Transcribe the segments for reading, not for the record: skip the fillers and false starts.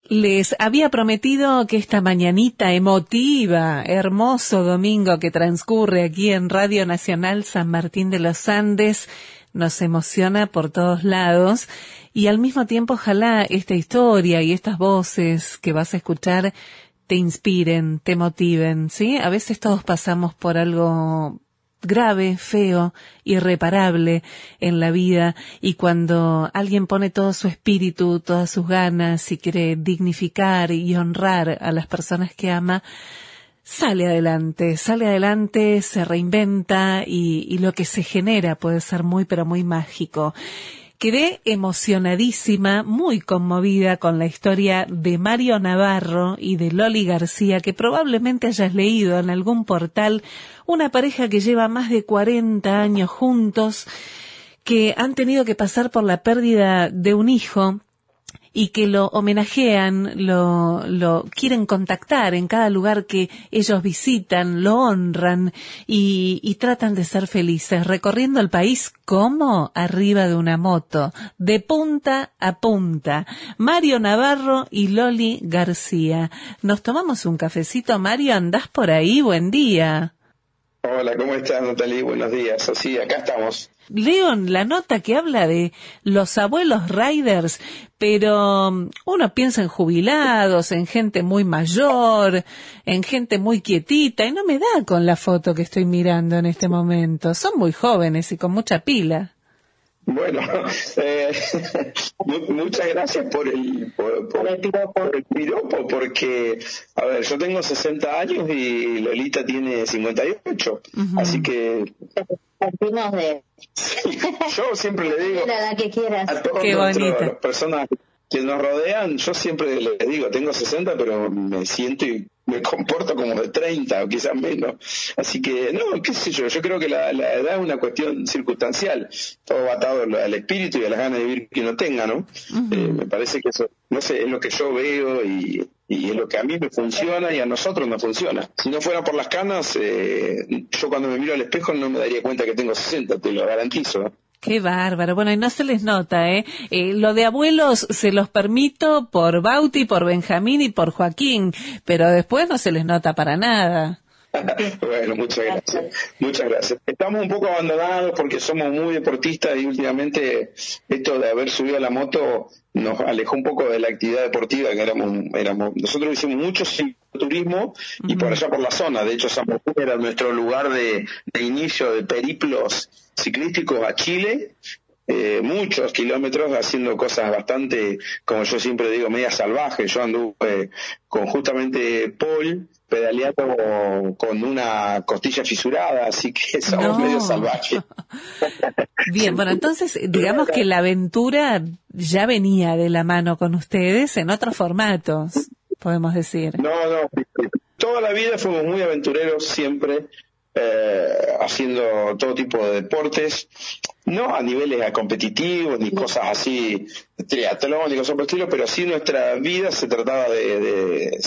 Les había prometido que esta mañanita emotiva, hermoso domingo que transcurre aquí en Radio Nacional San Martín de los Andes, nos emociona por todos lados y al mismo tiempo ojalá esta historia y estas voces que vas a escuchar te inspiren, te motiven, ¿sí? A veces todos pasamos por algo grave, feo, irreparable en la vida, y cuando alguien pone todo su espíritu, todas sus ganas y quiere dignificar y honrar a las personas que ama, sale adelante, se reinventa y lo que se genera puede ser muy pero muy mágico. Quedé emocionadísima, muy conmovida con la historia de Mario Navarro y de Loli García, que probablemente hayas leído en algún portal, una pareja que lleva más de 40 años juntos, que han tenido que pasar por la pérdida de un hijo y que lo homenajean, lo quieren contactar en cada lugar que ellos visitan, lo honran y tratan de ser felices, recorriendo el país como arriba de una moto, de punta a punta. Mario Navarro y Loli García. ¿Nos tomamos un cafecito, Mario? ¿Andás por ahí? Buen día. Hola, ¿cómo estás, Natalie? Buenos días. Sí, acá estamos. Leo en la nota que habla de los abuelos riders, pero uno piensa en jubilados, en gente muy mayor, en gente muy quietita, y no me da con la foto que estoy mirando en este momento. Son muy jóvenes y con mucha pila. Bueno, muchas gracias por el piropo, porque, a ver, yo tengo 60 años y Lolita tiene 58, así que... Sí, yo siempre le digo la edad que quieras. A todas las personas que nos rodean, yo siempre les digo, tengo 60, pero me siento y me comporto como de 30 o quizás menos. Así que, no, qué sé yo creo que la edad es una cuestión circunstancial. Todo va atado al espíritu y a las ganas de vivir que uno tenga, ¿no? Me parece que eso, no sé, es lo que yo veo y es lo que a mí me funciona y a nosotros nos funciona. Si no fuera por las canas, yo cuando me miro al espejo no me daría cuenta que tengo 60, te lo garantizo, ¿eh? Qué bárbaro. Bueno, y no se les nota, lo de abuelos se los permito por Bauti, por Benjamín y por Joaquín, pero después no se les nota para nada. Bueno, muchas gracias. Estamos un poco abandonados porque somos muy deportistas y últimamente esto de haber subido a la moto nos alejó un poco de la actividad deportiva que éramos. Nosotros hicimos mucho cicloturismo y por allá por la zona. De hecho, San Martín era nuestro lugar de inicio de periplos ciclísticos a Chile. Muchos kilómetros haciendo cosas bastante, como yo siempre digo, media salvajes. Yo anduve con justamente Paul pedaleando con una costilla fisurada, así que somos medio salvajes. Bien, bueno, entonces digamos que la aventura ya venía de la mano con ustedes en otros formatos, podemos decir. No, toda la vida fuimos muy aventureros siempre, haciendo todo tipo de deportes, no a niveles competitivos ni cosas así triatlón ni cosas por el estilo, pero sí nuestra vida se trata de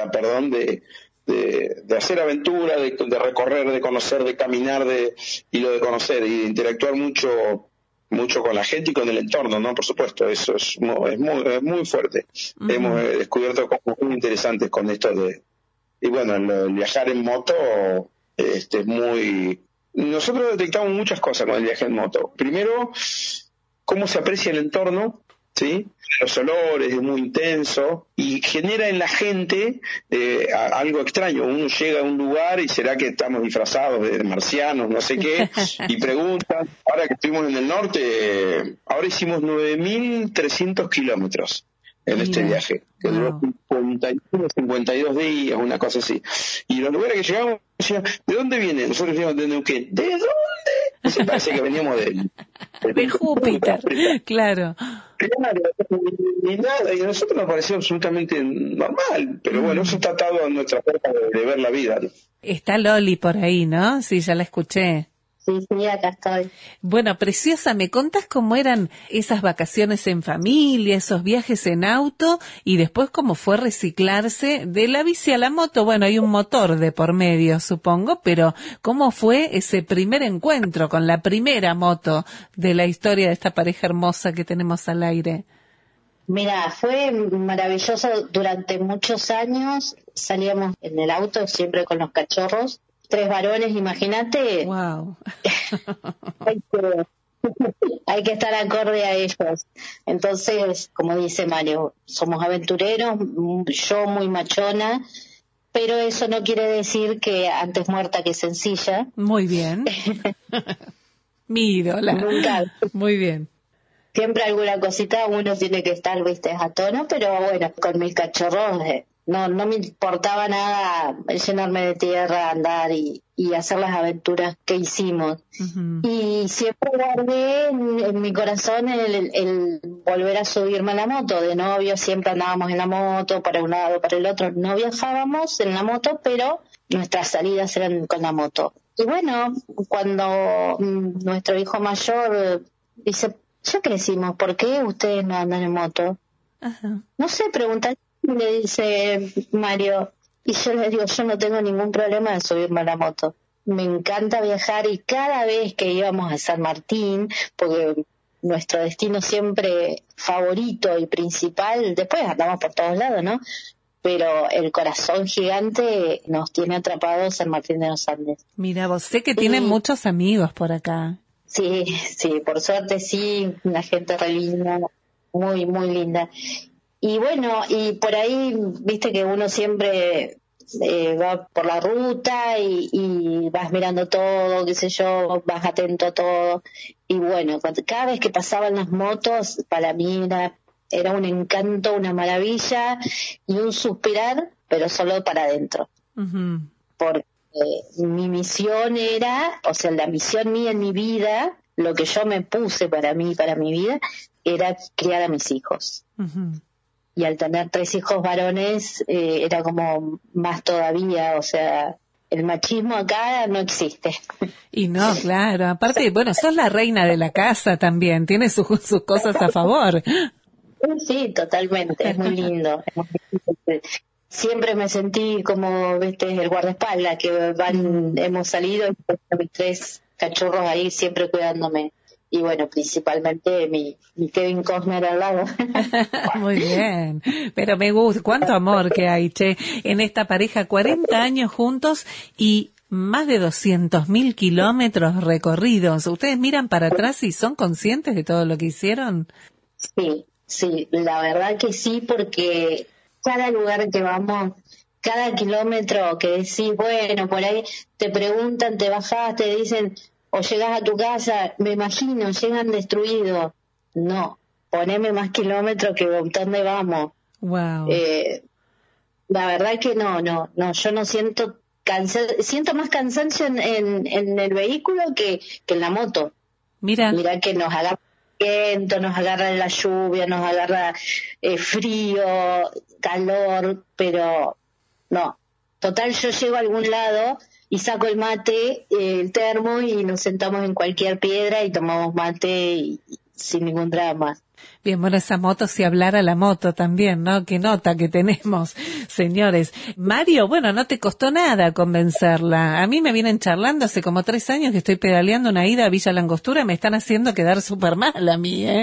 hacer aventura, de recorrer, de conocer, de caminar, y lo de conocer y de interactuar mucho con la gente y con el entorno, ¿no? Por supuesto, eso es muy fuerte. Hemos descubierto cosas muy interesantes con esto y bueno, el viajar en moto es muy... Nosotros detectamos muchas cosas con el viaje en moto. Primero, cómo se aprecia el entorno, ¿sí? Los olores, es muy intenso y genera en la gente algo extraño. Uno llega a un lugar y será que estamos disfrazados de marcianos, no sé qué, y preguntan. Ahora que estuvimos en el norte, ahora hicimos 9.300 kilómetros en este viaje, que duró 52 días, una cosa así. Y los lugares que llegamos decían, ¿de dónde vienen? Nosotros decíamos de Neuquén. ¿De dónde? Se parece que veníamos de Júpiter, claro. Ni nada, y a nosotros nos pareció absolutamente normal, pero bueno, eso está atado a nuestra forma de ver la vida, ¿no? Está Loli por ahí, ¿no? Sí, ya la escuché. Sí, acá estoy. Bueno, preciosa, ¿me contás cómo eran esas vacaciones en familia, esos viajes en auto y después cómo fue reciclarse de la bici a la moto? Bueno, hay un motor de por medio, supongo, pero ¿cómo fue ese primer encuentro con la primera moto de la historia de esta pareja hermosa que tenemos al aire? Mira, fue maravilloso durante muchos años. Salíamos en el auto siempre con los cachorros, 3 varones, imagínate. Wow. Hay que, hay que estar acorde a ellos. Entonces, como dice Mario, somos aventureros, yo muy machona, pero eso no quiere decir que antes muerta que sencilla. Muy bien. Mi ídola. Nunca. Muy bien. Siempre alguna cosita uno tiene que estar, viste, a tono, pero bueno, con mis cachorros no me importaba nada llenarme de tierra, andar y hacer las aventuras que hicimos. Uh-huh. Y siempre guardé en mi corazón el volver a subirme a la moto. De novio siempre andábamos en la moto, para un lado, para el otro. No viajábamos en la moto, pero nuestras salidas eran con la moto. Y bueno, cuando nuestro hijo mayor dice, ya crecimos, ¿por qué ustedes no andan en moto? Uh-huh. No sé, pregunta, le dice Mario. Y yo le digo, yo no tengo ningún problema de subirme a la moto. Me encanta viajar y cada vez que íbamos a San Martín, porque nuestro destino siempre favorito y principal, después andamos por todos lados, ¿no? Pero el corazón gigante nos tiene atrapados San Martín de los Andes. Mira, vos sé que tienen muchos amigos por acá. Sí, por suerte sí, una gente re linda, muy, muy linda. Y bueno, y por ahí, viste que uno siempre va por la ruta y vas mirando todo, qué sé yo, vas atento a todo. Y bueno, cada vez que pasaban las motos, para mí era un encanto, una maravilla y un suspirar, pero solo para adentro. Uh-huh. Porque mi misión era, o sea, la misión mía en mi vida, lo que yo me puse para mí, para mi vida, era criar a mis hijos. Uh-huh. Y al tener 3 hijos varones, era como más todavía, o sea, el machismo acá no existe. Y no, claro, aparte, bueno, sos la reina de la casa también, tienes sus cosas a favor. Sí, totalmente, es muy lindo. Siempre me sentí como, viste, el guardaespaldas, que hemos salido y mis 3 cachorros ahí siempre cuidándome. Y bueno, principalmente mi Kevin Costner al lado. Muy bien, pero me gusta, cuánto amor que hay, che, en esta pareja, 40 años juntos y más de 200.000 kilómetros recorridos. ¿Ustedes miran para atrás y son conscientes de todo lo que hicieron? Sí, la verdad que sí, porque cada lugar que vamos, cada kilómetro que decís, bueno, por ahí te preguntan, te bajás, te dicen, o llegás a tu casa, me imagino, llegan destruidos. No, poneme más kilómetros que dónde vamos. Wow. La verdad que no, yo no siento siento más cansancio en el vehículo que en la moto. Mira que nos agarra el viento, nos agarra la lluvia, nos agarra frío, calor, pero no. Total, yo llego a algún lado y saco el mate, el termo y nos sentamos en cualquier piedra y tomamos mate y sin ningún drama. Bien, bueno, esa moto, si hablara la moto también, ¿no? Qué nota que tenemos, señores. Mario, bueno, no te costó nada convencerla. A mí me vienen charlando hace como 3 años que estoy pedaleando una ida a Villa Langostura, me están haciendo quedar súper mal a mí, ¿eh?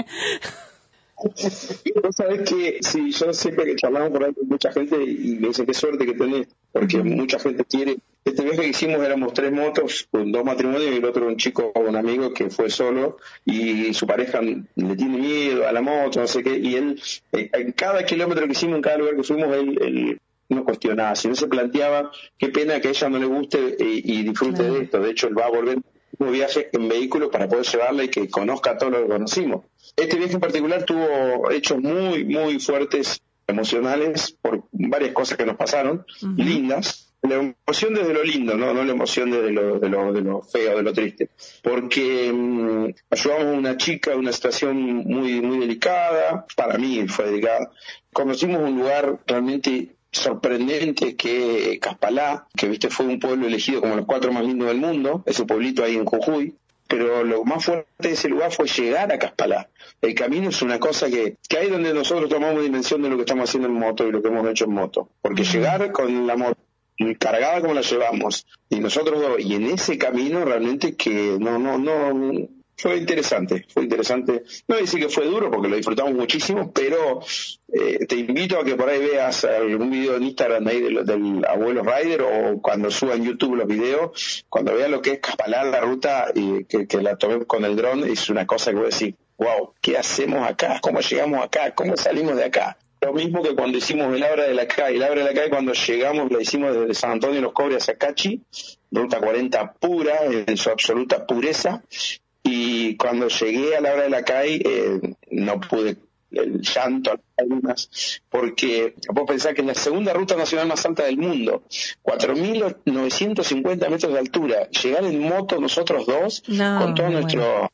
Vos sabés que sí, yo siempre que charlamos por ahí con mucha gente y me dicen qué suerte que tenés, porque mucha gente quiere. Este viaje que hicimos éramos 3 motos, 2 matrimonios y el otro un chico, un amigo que fue solo y su pareja le tiene miedo a la moto, no sé qué, y él, en cada kilómetro que hicimos, en cada lugar que fuimos, él no cuestionaba, sino se planteaba qué pena que a ella no le guste y disfrute de esto. De hecho, él va a volver un viaje en vehículo para poder llevarla y que conozca todo lo que conocimos. Este viaje en particular tuvo hechos muy, muy fuertes, emocionales, por varias cosas que nos pasaron, lindas. La emoción desde lo lindo, no la emoción desde lo feo, de lo triste. Porque ayudamos a una chica en una situación muy, muy delicada, para mí fue delicada. Conocimos un lugar realmente sorprendente que Caspalá, que viste fue un pueblo elegido como los 4 más lindos del mundo, ese pueblito ahí en Jujuy. Pero lo más fuerte de ese lugar fue llegar a Caspalá. El camino es una cosa que ahí es donde nosotros tomamos dimensión de lo que estamos haciendo en moto y lo que hemos hecho en moto. Porque llegar con la moto cargada como la llevamos, y nosotros dos, y en ese camino realmente que no Fue interesante. No voy a decir que fue duro porque lo disfrutamos muchísimo, pero te invito a que por ahí veas algún video en Instagram ahí del abuelo Rider, o cuando suba en YouTube los videos, cuando veas lo que es Caspalá, la ruta, y que la tomé con el dron, es una cosa que voy a decir, wow, ¿qué hacemos acá? ¿Cómo llegamos acá? ¿Cómo salimos de acá? Lo mismo que cuando hicimos el Abra de la Calle. El Abra de la Calle, cuando llegamos, la hicimos desde San Antonio de los Cobres a Cachi, ruta 40 pura, en su absoluta pureza. Y cuando llegué a la Abra de la Calle, no pude, el llanto, las lágrimas, porque vos pensás que es la segunda ruta nacional más alta del mundo, 4.950 metros de altura. Llegar en moto nosotros dos, con todo nuestro...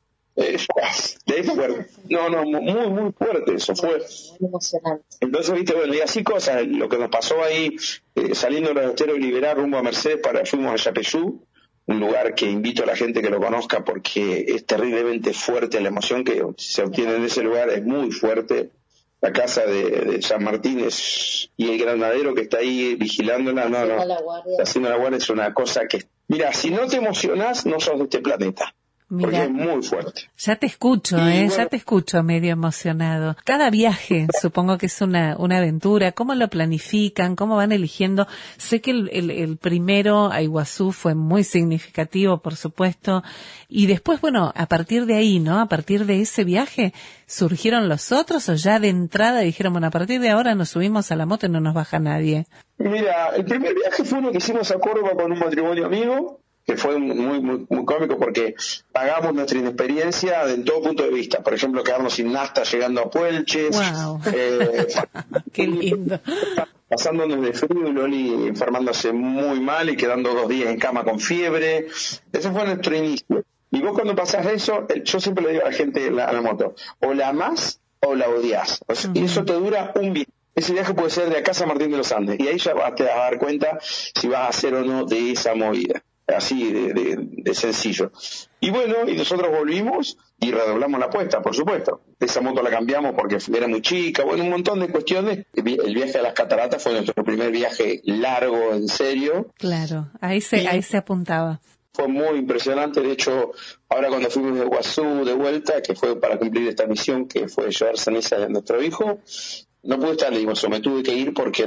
de ahí fue muy fuerte, eso fue muy emocionante. Entonces, viste, bueno, y así cosas, lo que nos pasó ahí, saliendo de los esteros de Liberar rumbo a Mercedes, fuimos a Yapeyú, un lugar que invito a la gente que lo conozca porque es terriblemente fuerte, la emoción que se obtiene en ese lugar es muy fuerte. La casa de San Martín y el granadero que está ahí vigilándola, haciendo la guardia, es una cosa que, mira, si no te emocionás, no sos de este planeta. Mirá, porque es muy fuerte. Ya te escucho, bueno, ya te escucho medio emocionado. Cada viaje, supongo que es una aventura. ¿Cómo lo planifican? ¿Cómo van eligiendo? Sé que el primero a Iguazú fue muy significativo, por supuesto. Y después, bueno, a partir de ahí, ¿no? A partir de ese viaje, ¿surgieron los otros o ya de entrada dijeron, bueno, a partir de ahora nos subimos a la moto y no nos baja nadie? Mira, el primer viaje fue uno que hicimos a Córdoba con un matrimonio amigo, que fue muy cómico porque pagamos nuestra inexperiencia en todo punto de vista. Por ejemplo, quedarnos sin nafta llegando a Puelches. Wow. Qué lindo. Pasándonos de frío y Loli enfermándose muy mal y quedando 2 días en cama con fiebre. Ese fue nuestro inicio. Y vos cuando pasás eso, yo siempre le digo a la gente a la moto, o la amás o la odias. O sea, y eso te dura un viaje. Ese viaje puede ser de acá a San Martín de los Andes. Y ahí ya te vas a dar cuenta si vas a hacer o no de esa movida. Así de sencillo. Y bueno, y nosotros volvimos y redoblamos la apuesta, por supuesto. Esa moto la cambiamos porque era muy chica, bueno, un montón de cuestiones. El viaje a las cataratas fue nuestro primer viaje largo, en serio. Claro, ahí se apuntaba. Fue muy impresionante. De hecho, ahora cuando fuimos de Iguazú de vuelta, que fue para cumplir esta misión que fue llevar cenizas de nuestro hijo, no pude estar, digo, me tuve que ir porque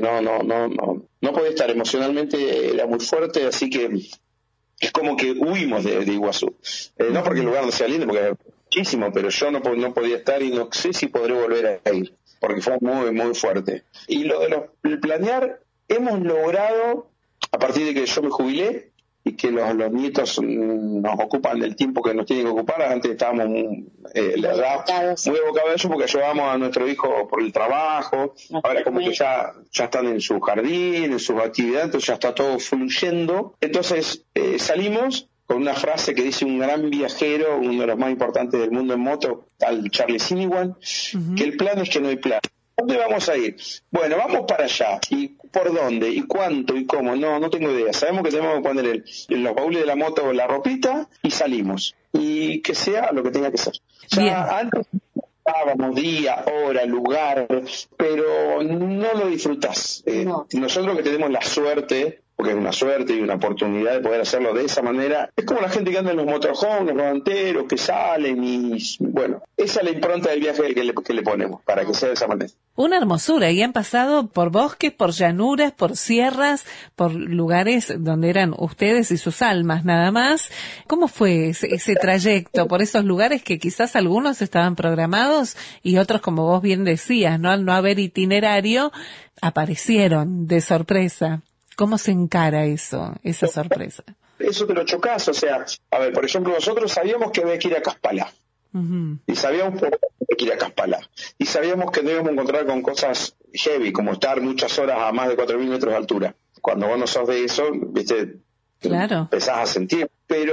no podía estar, emocionalmente era muy fuerte, así que es como que huimos de Iguazú. No porque el lugar no sea lindo, porque era muchísimo, pero yo no podía estar y no sé si podré volver a ir, porque fue muy fuerte. Y lo de el planear, hemos logrado, a partir de que yo me jubilé, y que los nietos nos ocupan del tiempo que nos tienen que ocupar. Antes estábamos muy abocados a eso porque llevábamos a nuestro hijo por el trabajo. Ahora como que ya están en su jardín, en sus actividades, entonces ya está todo fluyendo. Entonces salimos con una frase que dice un gran viajero, uno de los más importantes del mundo en moto, tal Charlie Siniwan, que el plan es que no hay plan. ¿Dónde vamos a ir? Bueno, vamos para allá. ¿Y por dónde? ¿Y cuánto? ¿Y cómo? No tengo idea. Sabemos que tenemos que poner en los baúles de la moto la ropita y salimos. Y que sea lo que tenga que ser. Ya antes estábamos día, hora, lugar, pero no lo disfrutás. Nosotros que tenemos la suerte, porque es una suerte y una oportunidad de poder hacerlo de esa manera, es como la gente que anda en los motorhomes, los rodanteros, que salen y, bueno, esa es la impronta del viaje que le ponemos, para que sea de esa manera. Una hermosura, y han pasado por bosques, por llanuras, por sierras, por lugares donde eran ustedes y sus almas nada más. ¿Cómo fue ese trayecto por esos lugares que quizás algunos estaban programados y otros, como vos bien decías, ¿no? Al no haber itinerario, aparecieron de sorpresa? ¿Cómo se encara esa sorpresa? Eso te lo chocás, o sea, a ver, por ejemplo, nosotros sabíamos que había que ir a Caspalá. Y sabíamos que había que ir a Caspalá. Y sabíamos que no íbamos a encontrar con cosas heavy, como estar muchas horas a más de 4.000 metros de altura. Cuando vos no sos de eso, viste, claro, empezás a sentir. Pero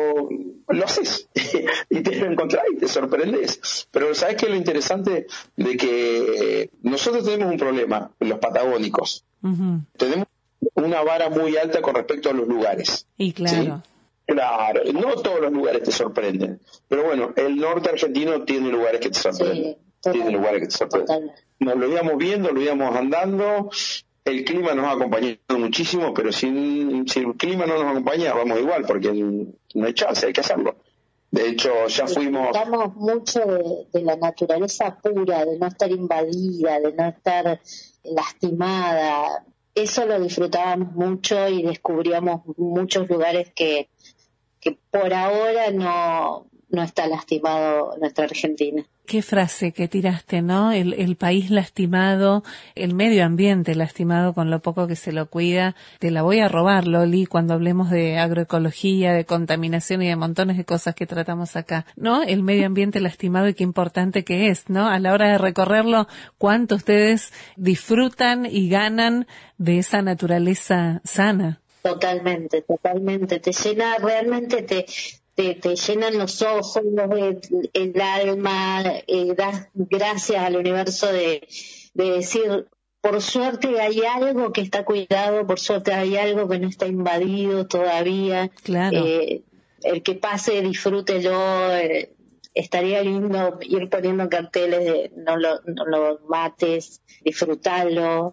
lo haces y te lo encontrás y te sorprendes. Pero ¿sabés qué es lo interesante? De que nosotros tenemos un problema, los patagónicos. Tenemos una vara muy alta con respecto a los lugares. Y claro. ¿Sí? Claro, no todos los lugares te sorprenden, pero bueno, el norte argentino tiene lugares que te sorprenden. Sí, tiene lugares que te sorprenden. Nos lo íbamos viendo, lo íbamos andando, el clima nos ha acompañado muchísimo, pero si el clima no nos acompaña, vamos igual, porque no hay chance, hay que hacerlo. De hecho, ya fuimos... Disfrutamos mucho de la naturaleza pura, de no estar invadida, de no estar lastimada. Eso lo disfrutábamos mucho y descubríamos muchos lugares que por ahora no está lastimado nuestra Argentina. Qué frase que tiraste, ¿no? El país lastimado, el medio ambiente lastimado con lo poco que se lo cuida. Te la voy a robar, Loli, cuando hablemos de agroecología, de contaminación y de montones de cosas que tratamos acá, ¿no? El medio ambiente lastimado y qué importante que es, ¿no? A la hora de recorrerlo, cuánto ustedes disfrutan y ganan de esa naturaleza sana. Totalmente. Te llena, realmente te llenan los ojos, el alma, das gracias al universo de decir, por suerte hay algo que está cuidado, por suerte hay algo que no está invadido todavía. Claro. El que pase, disfrútelo. Estaría lindo ir poniendo carteles de no lo mates, disfrútalo,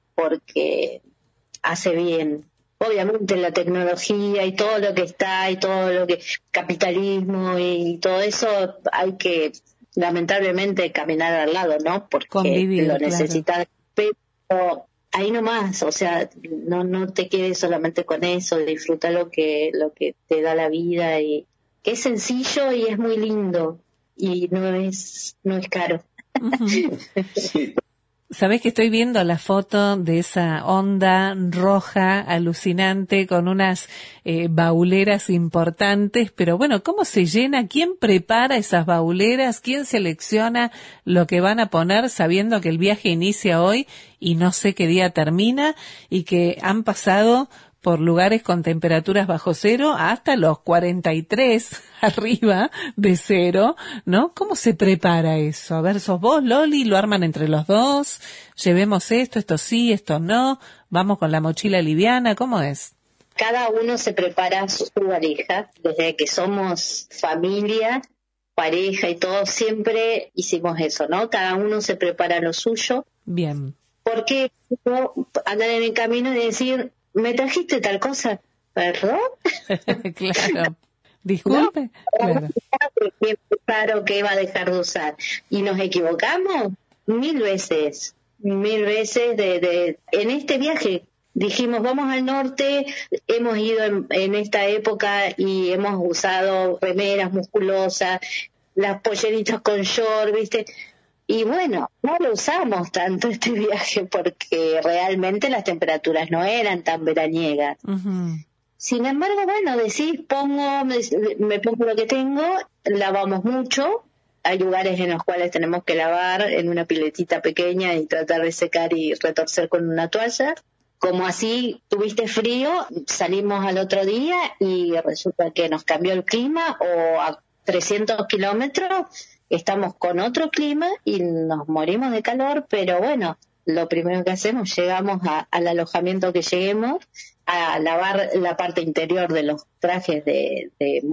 porque hace bien. Obviamente la tecnología y todo lo que está y todo lo que capitalismo y todo eso hay que lamentablemente caminar al lado, ¿no? Porque convivir, lo necesitas, claro. Pero ahí nomás, o sea, no te quedes solamente con eso, disfruta lo que te da la vida, y que es sencillo y es muy lindo y no es caro. Uh-huh. Sabés que estoy viendo la foto de esa onda roja alucinante con unas bauleras importantes, pero bueno, ¿cómo se llena? ¿Quién prepara esas bauleras? ¿Quién selecciona lo que van a poner sabiendo que el viaje inicia hoy y no sé qué día termina y que han pasado por lugares con temperaturas bajo cero hasta los 43 arriba de cero, ¿no? ¿Cómo se prepara eso? A ver, ¿sos vos, Loli? ¿Lo arman entre los dos? Llevemos esto sí, esto no. ¿Vamos con la mochila liviana? ¿Cómo es? Cada uno se prepara su valija. Desde que somos familia, pareja y todo, siempre hicimos eso, ¿no? Cada uno se prepara lo suyo. Bien. Porque andar en el camino y decir, ¿me trajiste tal cosa? ¿Perdón? Claro. Disculpe. ¿No? Claro que iba a dejar de usar. ¿Y nos equivocamos? 1000 veces. 1000 veces en este viaje. Dijimos, vamos al norte, hemos ido en esta época y hemos usado remeras musculosas, las polleritas con short, ¿viste? Y bueno, no lo usamos tanto este viaje porque realmente las temperaturas no eran tan veraniegas. Uh-huh. Sin embargo, bueno, decís, me pongo lo que tengo, lavamos mucho. Hay lugares en los cuales tenemos que lavar en una piletita pequeña y tratar de secar y retorcer con una toalla. Como así tuviste frío, salimos al otro día y resulta que nos cambió el clima, o a 300 kilómetros estamos con otro clima y nos morimos de calor, pero bueno, lo primero que hacemos, llegamos al alojamiento que lleguemos, a lavar la parte interior de los trajes de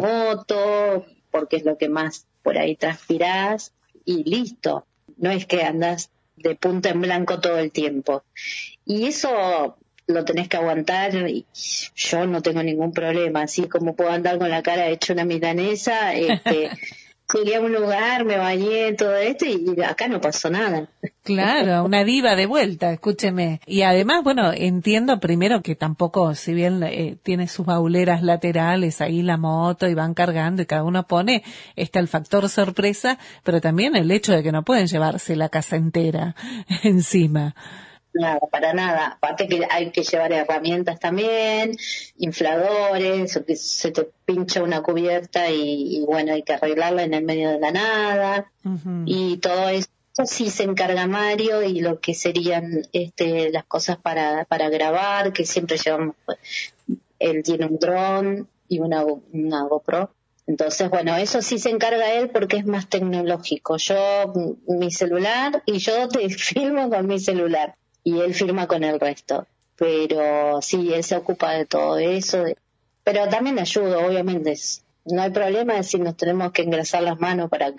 moto, porque es lo que más por ahí transpirás, y listo. No es que andás de punta en blanco todo el tiempo. Y eso lo tenés que aguantar, y yo no tengo ningún problema, así como puedo andar con la cara hecha una milanesa, llegué a un lugar, me bañé, todo esto, y acá no pasó nada. Claro, una diva de vuelta, escúcheme. Y además, bueno, entiendo primero que tampoco, si bien tiene sus bauleras laterales, ahí la moto y van cargando y cada uno pone, está el factor sorpresa, pero también el hecho de que no pueden llevarse la casa entera encima. Nada, para nada. Aparte que hay que llevar herramientas también, infladores, o que se te pincha una cubierta y bueno, hay que arreglarla en el medio de la nada. Uh-huh. Y todo eso sí se encarga Mario, y lo que serían las cosas para grabar, que siempre llevamos. Él tiene un dron y una GoPro. Entonces, bueno, eso sí se encarga él porque es más tecnológico. Yo, mi celular, y yo te filmo con mi celular. Y él firma con el resto. Pero sí, él se ocupa de todo eso. Pero también ayuda, obviamente. No hay problema si nos tenemos que engrasar las manos para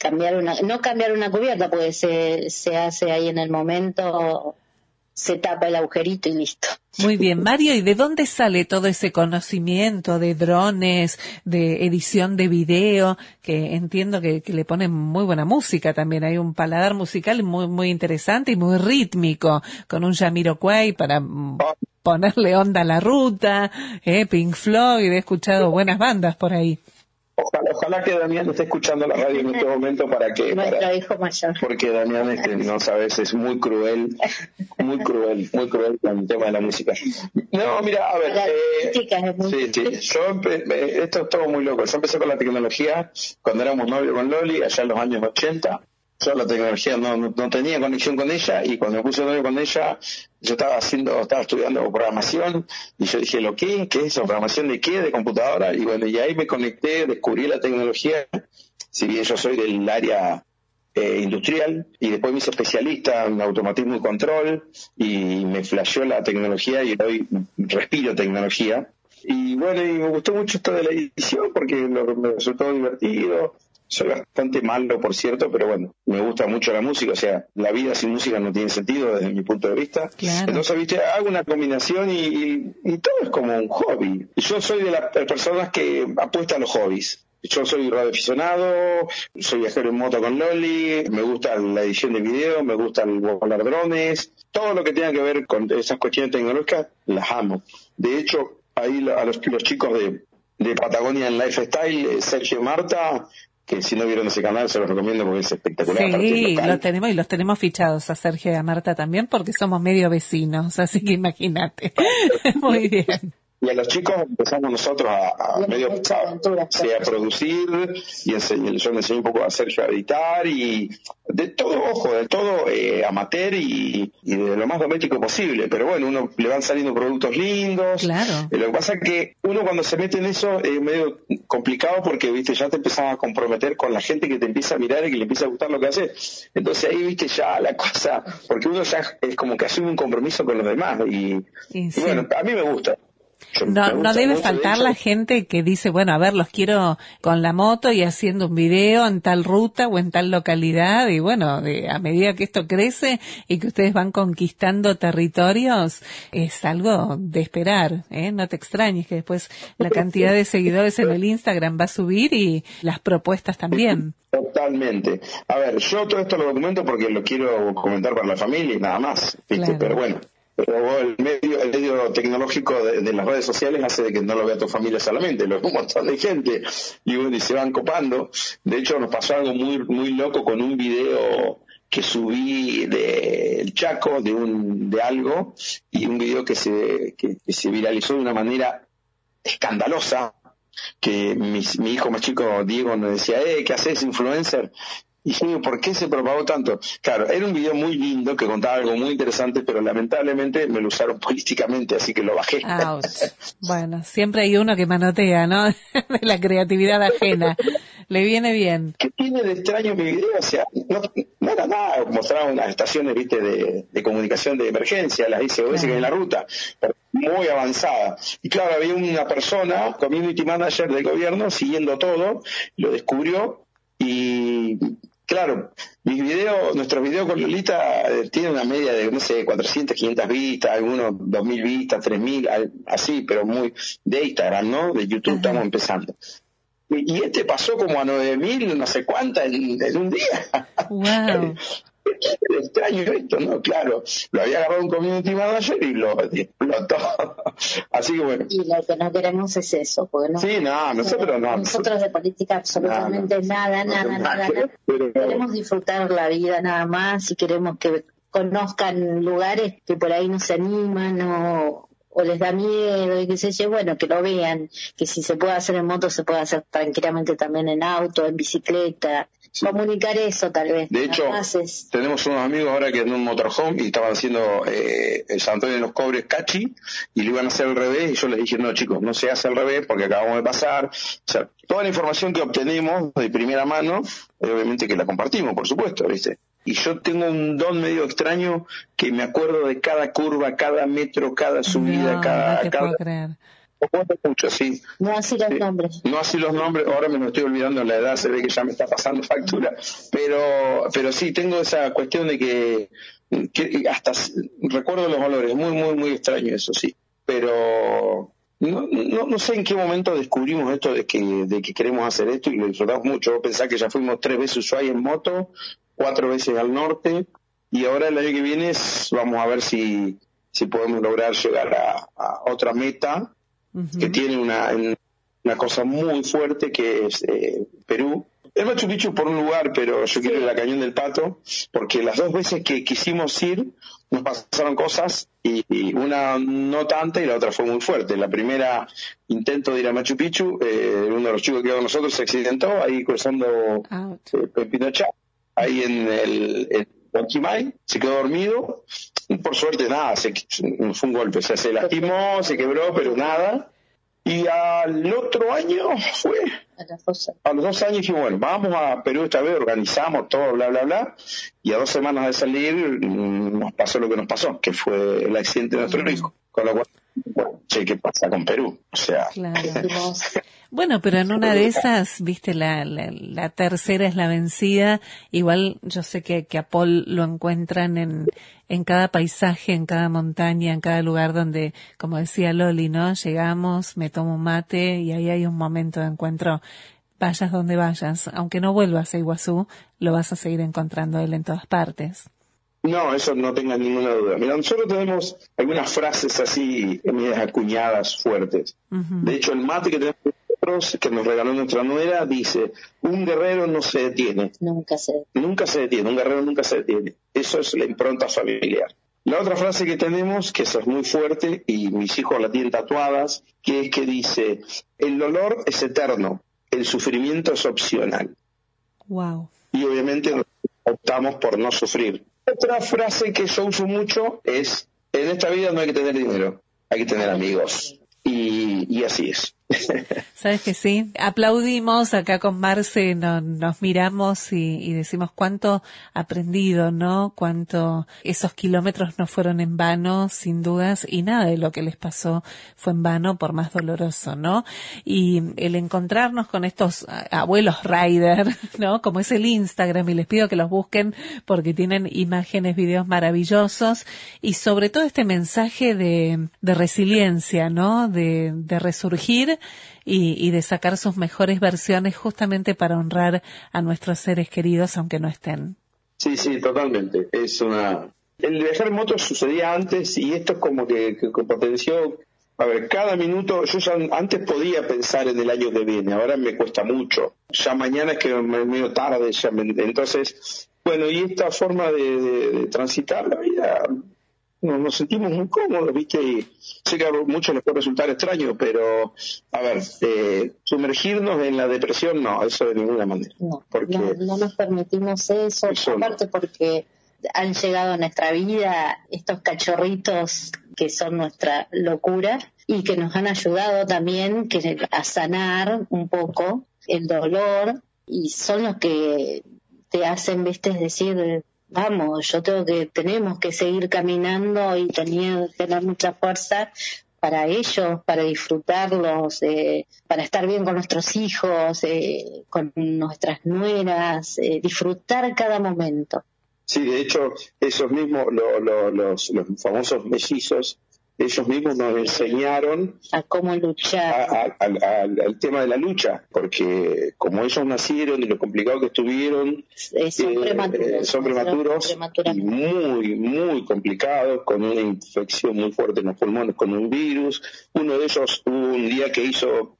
no cambiar una cubierta, porque se hace ahí en el momento, se tapa el agujerito y listo. Muy bien, Mario, ¿y de dónde sale todo ese conocimiento de drones, de edición de video? Que entiendo que le ponen muy buena música también. Hay un paladar musical muy, muy interesante y muy rítmico, con un Jamiroquai para ponerle onda a la ruta, Pink Floyd, he escuchado buenas bandas por ahí. Ojalá que Damián esté escuchando la radio en este momento Nuestro hijo mayor. Porque Damián, no sabes, es muy cruel con el tema de la música. No, mira, a ver, esto es todo muy loco. Yo empecé con la tecnología cuando éramos novios con Loli, allá en los años 80. Yo la tecnología no tenía conexión con ella, y cuando me puse novio con ella, yo estaba estudiando programación, y yo dije, ¿qué es eso? ¿Programación de qué? ¿De computadora? Y bueno, y ahí me conecté, descubrí la tecnología, si bien yo soy del área industrial, y después me hice especialista en automatismo y control, y me flasheó la tecnología, y hoy respiro tecnología. Y bueno, y me gustó mucho esto de la edición, porque me resultó divertido. Soy bastante malo, por cierto, pero bueno, me gusta mucho la música, o sea, la vida sin música no tiene sentido desde mi punto de vista. Claro. Entonces, viste, hago una combinación y todo es como un hobby. Yo soy de las personas que apuestan a los hobbies. Yo soy radioaficionado, soy viajero en moto con Loli, me gusta la edición de video, me gusta el volar drones, todo lo que tenga que ver con esas cuestiones tecnológicas, las amo. De hecho, ahí a los chicos de Patagonia en Lifestyle, Sergio y Marta, que si no vieron ese canal se los recomiendo porque es espectacular. Sí, los tenemos fichados a Sergio y a Marta también porque somos medio vecinos, así que imagínate. Muy bien. Y a los chicos empezamos nosotros a producir, y yo le enseñé un poco a Sergio a editar, y de todo amateur y de lo más doméstico posible. Pero bueno, uno le van saliendo productos lindos. Claro. Lo que pasa es que uno cuando se mete en eso es medio complicado porque, viste, ya te empezás a comprometer con la gente que te empieza a mirar y que le empieza a gustar lo que haces. Entonces ahí, viste, ya la cosa, porque uno ya es como que asume un compromiso con los demás y bueno, a mí me gusta. No debe faltar la gente que dice, bueno, a ver, los quiero con la moto y haciendo un video en tal ruta o en tal localidad, y bueno, a medida que esto crece y que ustedes van conquistando territorios, es algo de esperar, no te extrañes que después la cantidad de seguidores en el Instagram va a subir y las propuestas también. Totalmente. A ver, yo todo esto lo documento porque lo quiero comentar para la familia y nada más, ¿viste? Claro. Pero bueno, el medio tecnológico de las redes sociales hace de que no lo vea tu familia solamente, lo ve un montón de gente, y bueno, y se van copando. De hecho, nos pasó algo muy, muy loco con un video que subí del Chaco, de algo, y un video que se viralizó de una manera escandalosa, que mi hijo más chico, Diego, nos decía, ¿qué haces, influencer? Y yo digo, ¿por qué se propagó tanto? Claro, era un video muy lindo que contaba algo muy interesante, pero lamentablemente me lo usaron políticamente, así que lo bajé. Ouch. Bueno, siempre hay uno que manotea, ¿no? De la creatividad ajena. Le viene bien. ¿Qué tiene de extraño mi video? O sea, no era nada, mostraba unas estaciones, viste, de comunicación de emergencia, las SOS que hay en la ruta, muy avanzada. Y claro, había una persona, community manager del gobierno, siguiendo todo, lo descubrió, y claro, nuestros videos con Lolita tienen una media de, no sé, 400, 500 vistas, algunos 2.000 vistas, 3.000, así, pero muy de Instagram, ¿no? De YouTube estamos empezando. Y este pasó como a 9.000, no sé cuántas, en un día. Wow. Es extraño esto, ¿no? Claro, lo había agarrado un community manager y lo explotó. Así que bueno. Y lo que no queremos es eso, porque no. Sí, no, nosotros no. Nosotros de política absolutamente nada. Queremos disfrutar la vida nada más, y queremos que conozcan lugares que por ahí no se animan o les da miedo y qué sé yo, bueno, que lo vean, que si se puede hacer en moto se puede hacer tranquilamente también en auto, en bicicleta. Sí. Comunicar eso tal vez. De hecho, tenemos unos amigos ahora que en un motorhome y estaban haciendo el San Antonio de los Cobres Cachi, y lo iban a hacer al revés, y yo les dije, no chicos, no se hace al revés porque acabamos de pasar. O sea, toda la información que obtenemos de primera mano, obviamente que la compartimos, por supuesto, ¿viste? Y yo tengo un don medio extraño que me acuerdo de cada curva, cada metro, cada subida, puedo creer. Recuerdo mucho, sí. No así los nombres. No así los nombres, ahora me lo estoy olvidando, la edad se ve que ya me está pasando factura, pero sí, tengo esa cuestión de que hasta recuerdo los olores, muy, muy, muy extraño eso, sí. Pero no sé en qué momento descubrimos esto de que queremos hacer esto y lo disfrutamos mucho. Pensar que ya fuimos 3 veces a Ushuaia en moto, 4 veces al norte, y ahora el año que viene vamos a ver si podemos lograr llegar a otra meta que tiene una cosa muy fuerte, que es Perú. El Machu Picchu por un lugar, pero yo quiero ir a la Cañón del Pato, porque las 2 veces que quisimos ir nos pasaron cosas, y una no tanta y la otra fue muy fuerte. La primera intento de ir a Machu Picchu, uno de los chicos que iba con nosotros se accidentó ahí cruzando Pinochá, ahí en el Guanchimay, se quedó dormido, y por suerte nada, fue un golpe, o sea, se lastimó, se quebró, pero nada. Y al otro año a los 2 años dijimos, bueno, vamos a Perú esta vez, organizamos todo, bla, bla, bla, y a 2 semanas de salir nos pasó lo que nos pasó, que fue el accidente de nuestro hijo, con lo cual, bueno, che, ¿qué pasa con Perú? O sea... Claro. Bueno, pero en una de esas, viste, la tercera es la vencida. Igual yo sé que a Paul lo encuentran en cada paisaje, en cada montaña, en cada lugar donde, como decía Loli, ¿no? Llegamos, me tomo un mate y ahí hay un momento de encuentro. Vayas donde vayas, aunque no vuelvas a Iguazú, lo vas a seguir encontrando él en todas partes. No, eso no tenga ninguna duda. Mira, nosotros tenemos algunas frases así, medias acuñadas fuertes. De hecho, el mate que tenemos nosotros, que nos regaló nuestra nuera, dice: un guerrero no se detiene. Nunca se detiene, un guerrero nunca se detiene. Eso es la impronta familiar. La otra frase que tenemos, que esa es muy fuerte, y mis hijos la tienen tatuadas, que es que dice: el dolor es eterno, el sufrimiento es opcional. Wow. Y obviamente optamos por no sufrir. Otra frase que yo uso mucho es: en esta vida no hay que tener dinero, hay que tener amigos. Y así es. ¿Sabes que sí? Aplaudimos acá con Marce, nos miramos y decimos cuánto aprendido, ¿no? Cuánto esos kilómetros no fueron en vano, sin dudas, y nada de lo que les pasó fue en vano, por más doloroso, ¿no? Y el encontrarnos con estos abuelos rider, ¿no? Como es el Instagram, y les pido que los busquen porque tienen imágenes, videos maravillosos, y sobre todo este mensaje de resiliencia, ¿no? De resurgir y de sacar sus mejores versiones justamente para honrar a nuestros seres queridos aunque no estén. Sí, totalmente. El viajar en moto sucedía antes, y esto es como que potenció. A ver, cada minuto, yo ya antes podía pensar en el año que viene, ahora me cuesta mucho. Ya mañana es que es medio tarde, entonces, bueno, y esta forma de transitar la vida, nos sentimos muy cómodos, ¿viste? Y sé que a muchos les puede resultar extraño, pero, a ver, sumergirnos en la depresión, no, eso de ninguna manera. No nos permitimos eso, aparte porque han llegado a nuestra vida estos cachorritos que son nuestra locura y que nos han ayudado también a sanar un poco el dolor, y son los que te hacen, ¿viste? Es decir, vamos, tenemos que seguir caminando y tener mucha fuerza para ellos, para disfrutarlos, para estar bien con nuestros hijos, con nuestras nueras, disfrutar cada momento. Sí, de hecho, esos mismos, los famosos mellizos, ellos mismos nos enseñaron a cómo luchar, al tema de la lucha, porque como ellos nacieron y lo complicado que estuvieron, son prematuros y muy, muy complicados, con una infección muy fuerte en los pulmones, con un virus. Uno de ellos hubo un día que hizo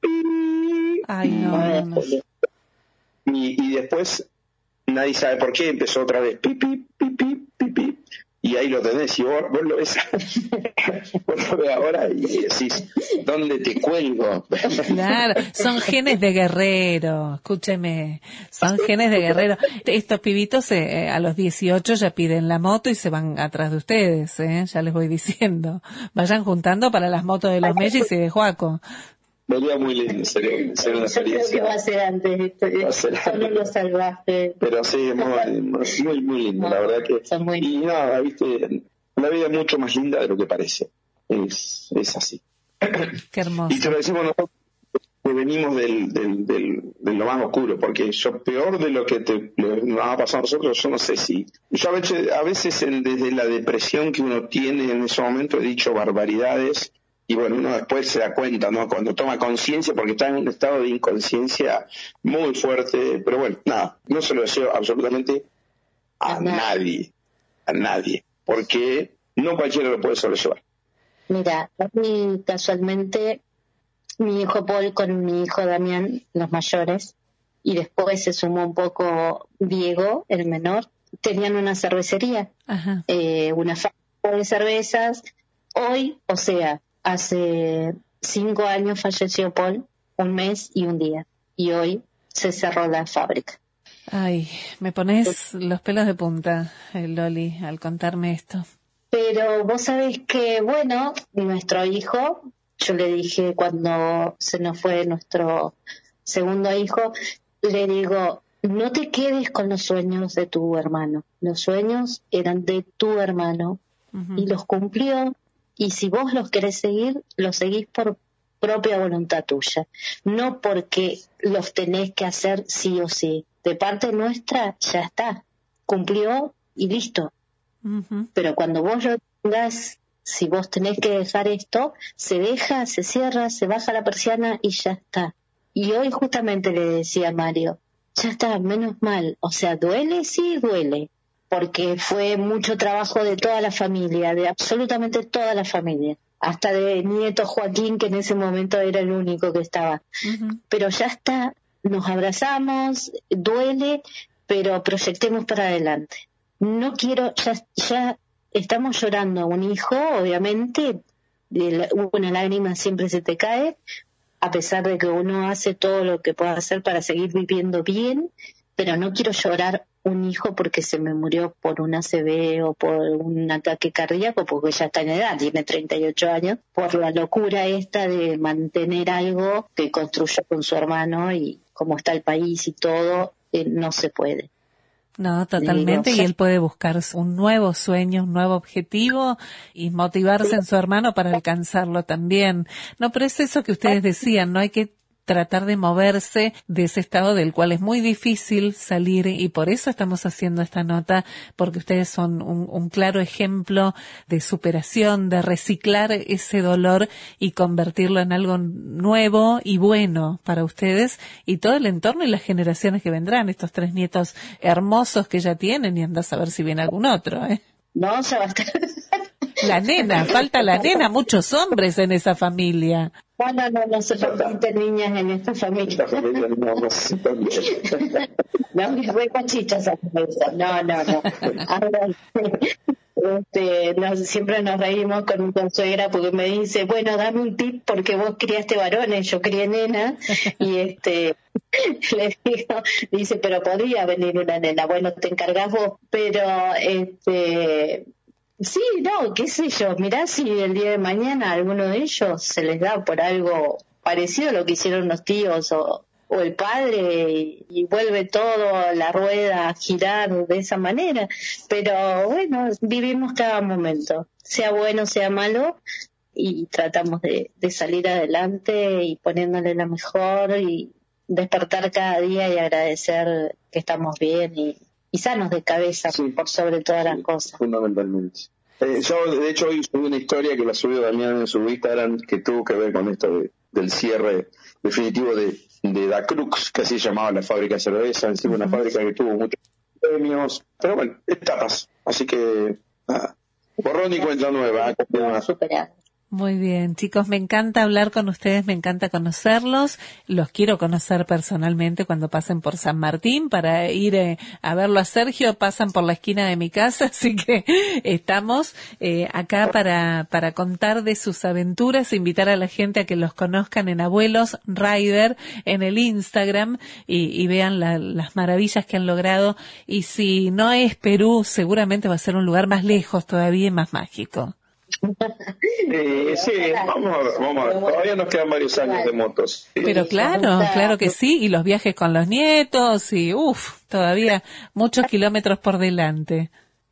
y después nadie sabe por qué, empezó otra vez pipi, pipi, pipi. Y ahí lo tenés, y vos lo ves, vos lo ves ahora y decís, ¿dónde te cuelgo? Claro, son genes de guerrero, escúcheme, son genes de guerrero. Estos pibitos a los 18 ya piden la moto y se van atrás de ustedes, ya les voy diciendo. Vayan juntando para las motos de los Mellis y de Joaco. Sería muy lindo, sería una experiencia. Yo creo que va a ser antes, son unos salvajes. Pero sí, muy, muy lindo, la verdad que. Y nada, viste, la vida es mucho más linda de lo que parece. Es así. Qué hermoso. Y te lo decimos nosotros que venimos de lo más oscuro, porque yo peor de lo que nos ha pasado a nosotros, yo no sé si... Yo a veces desde la depresión que uno tiene en ese momento he dicho barbaridades, y bueno, uno después se da cuenta, ¿no? Cuando toma conciencia, porque está en un estado de inconsciencia muy fuerte, pero bueno, nada, no se lo deseo absolutamente a nadie, porque no cualquiera lo puede sobrellevar. Mira, a mí casualmente mi hijo Paul con mi hijo Damián, los mayores, y después se sumó un poco Diego, el menor, tenían una cervecería, una fábrica de cervezas. Hoy, o sea, hace 5 años falleció Paul, 1 mes y 1 día, y hoy se cerró la fábrica. Ay, me pones los pelos de punta, Loli, al contarme esto. Pero vos sabés que, bueno, nuestro hijo, yo le dije cuando se nos fue nuestro segundo hijo, le digo, no te quedes con los sueños de tu hermano. Los sueños eran de tu hermano y los cumplió. Y si vos los querés seguir, los seguís por propia voluntad tuya. No porque los tenés que hacer sí o sí. De parte nuestra, ya está. Cumplió y listo. Pero cuando vos lo tengas, si vos tenés que dejar esto, se deja, se cierra, se baja la persiana y ya está. Y hoy justamente le decía a Mario, ya está, menos mal. O sea, duele, sí, duele. Porque fue mucho trabajo de toda la familia, de absolutamente toda la familia. Hasta de nieto Joaquín, que en ese momento era el único que estaba. Pero ya está, nos abrazamos, duele, pero proyectemos para adelante. No quiero, ya estamos llorando a un hijo, obviamente, una lágrima siempre se te cae, a pesar de que uno hace todo lo que pueda hacer para seguir viviendo bien, pero no quiero llorar un hijo porque se me murió por un ACV o por un ataque cardíaco, porque ya está en edad, tiene 38 años, por la locura esta de mantener algo que construyó con su hermano y como está el país y todo, no se puede. No, totalmente, y él puede buscar un nuevo sueño, un nuevo objetivo y motivarse en su hermano para alcanzarlo también. No, pero es eso que ustedes decían, no hay que tratar de moverse de ese estado del cual es muy difícil salir, y por eso estamos haciendo esta nota, porque ustedes son un claro ejemplo de superación, de reciclar ese dolor y convertirlo en algo nuevo y bueno para ustedes y todo el entorno y las generaciones que vendrán, estos 3 nietos hermosos que ya tienen, y anda a saber si viene algún otro, ¿eh? No, ya va a estar. La nena, falta la nena, muchos hombres en esa familia. No se permiten niñas en esta familia. No, es re pachichas. No. Ahora, siempre nos reímos con mi consuegra porque me dice, bueno, dame un tip porque vos criaste varones, yo crié nena, y le digo, dice, pero podría venir una nena, bueno, te encargás vos, pero sí, no, qué sé yo, mirá si el día de mañana a alguno de ellos se les da por algo parecido a lo que hicieron los tíos o el padre y vuelve todo la rueda a girar de esa manera. Pero bueno, vivimos cada momento, sea bueno, sea malo, y tratamos de salir adelante y poniéndole la mejor y despertar cada día y agradecer que estamos bien y sanos de cabeza, sí, por sobre todas las cosas. Fundamentalmente. Yo, de hecho, hoy subí una historia que la subió Damián en su Instagram que tuvo que ver con esto del cierre definitivo de Da Crux, que así llamaba la fábrica de cerveza, encima una fábrica que tuvo muchos premios, pero bueno, etapas. Así que, borrón y cuenta nueva. Muy bien, chicos, me encanta hablar con ustedes, me encanta conocerlos, los quiero conocer personalmente cuando pasen por San Martín para ir a verlo a Sergio, pasan por la esquina de mi casa, así que estamos acá para contar de sus aventuras, invitar a la gente a que los conozcan en Abuelos Rider en el Instagram y vean las maravillas que han logrado, y si no es Perú, seguramente va a ser un lugar más lejos todavía y más mágico. Sí, vamos a ver. Todavía nos quedan varios años de motos. Pero claro que sí, y los viajes con los nietos y todavía muchos kilómetros por delante.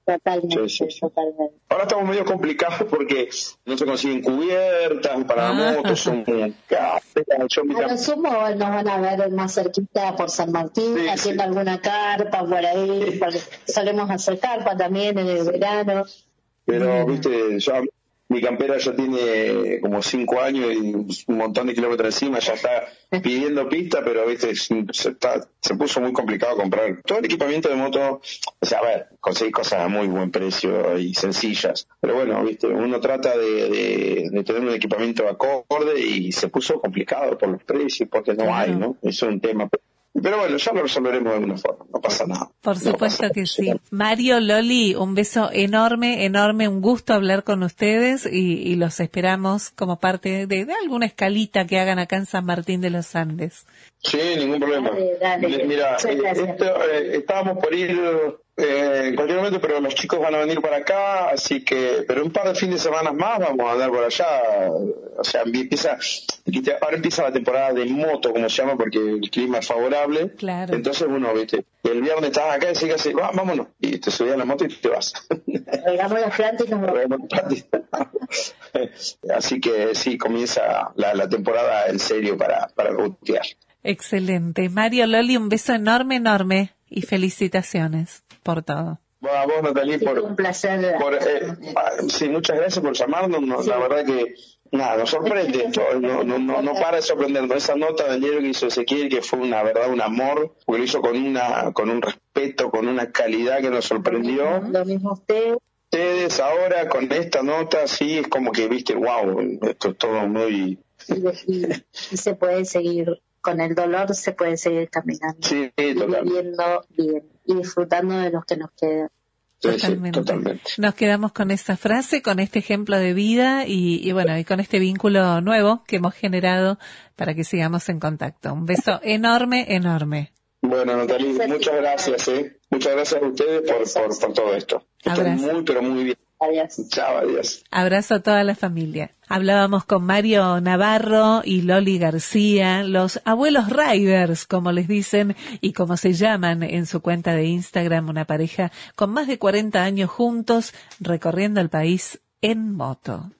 Totalmente, Sí, sí. totalmente. Ahora estamos medio complicados porque no se consiguen cubiertas para motos, son muy caras. A lo sumo nos van a ver más cerquita por San Martín, Sí, haciendo sí. alguna carpa por ahí, porque solemos hacer carpa también en el verano. Pero, Divino. viste, mi campera ya tiene como 5 años y un montón de kilómetros encima, ya está pidiendo pista, pero, viste, se puso muy complicado comprar todo el equipamiento de moto. O sea, a ver, conseguir cosas a muy buen precio y sencillas. Pero bueno, viste, uno trata de tener un equipamiento acorde y se puso complicado por los precios, porque no hay, Claro. ¿no? Eso es un tema. Pero bueno, ya lo resolveremos de alguna forma, no pasa nada. Por No supuesto pasa que nada. sí. Mario, Loli, un beso enorme, enorme, un gusto hablar con ustedes y los esperamos como parte de alguna escalita que hagan acá en San Martín de los Andes. Sí, ningún problema. Dale. Mira, Muchas gracias. estábamos por ir en cualquier momento, pero los chicos van a venir para acá, así que, pero un par de fines de semana más vamos a andar por allá. O sea, ahora empieza la temporada de moto, como se llama, porque el clima es favorable. Claro. Entonces, bueno, viste, el viernes estás acá y decís, vámonos, y te subís a la moto y te vas. Regamos las plantas y nos vamos. Así que sí, comienza la temporada en serio para rutear. Excelente. Mario, Loli, un beso enorme, enorme y felicitaciones por todo. Bueno, a vos, Natalie, Sí, un placer. sí, muchas gracias por llamarnos. Sí. La verdad que nos sorprende esto, no para de sorprendernos. Esa nota de libro que hizo Ezequiel, que fue una verdad, un amor, porque lo hizo con un respeto, con una calidad que nos sorprendió. Lo mismo usted. Ustedes ahora con esta nota, sí, es como que viste, wow, esto es todo muy... Y se puede seguir, con el dolor se puede seguir caminando. Sí, y totalmente. viviendo bien y disfrutando de los que nos quedan. Totalmente. Totalmente. Nos quedamos con esa frase, con este ejemplo de vida y bueno, y con este vínculo nuevo que hemos generado para que sigamos en contacto. Un beso enorme, enorme. Bueno, Natalie, muchas gracias, Muchas gracias a ustedes por todo esto. Están Abrazo. muy, pero muy bien. Adiós. Chao, adiós. Abrazo a toda la familia. Hablábamos con Mario Navarro y Loli García, los abuelos riders, como les dicen y como se llaman en su cuenta de Instagram, una pareja con más de 40 años juntos recorriendo el país en moto.